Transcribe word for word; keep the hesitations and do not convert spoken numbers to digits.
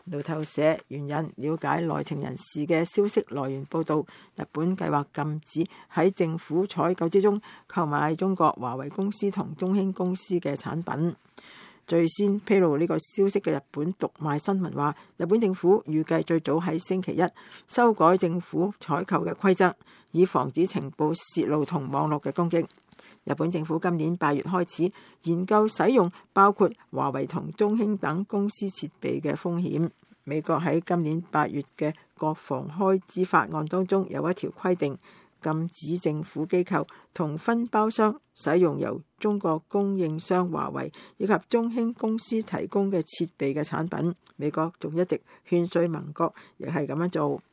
路透社援引了解內情人士嘅消息來源報道，日本計劃禁止喺政府採購之中購買中國華為公司同中興公司嘅產品。最先披露呢個消息嘅日本讀賣新聞話，日本政府預計最早喺星期一修改政府採購嘅規則，以防止情報泄露同網絡嘅攻擊。日本政府今年八月開始研究使用包括華為同中興等公司設備嘅風險。美國喺今年八月嘅國防開支法案當中有一條規定，禁止政府機構同分包商使用由中國供應商華為以及中興公司提供嘅設備嘅產品。美國仲一直勸說盟國亦係咁樣做。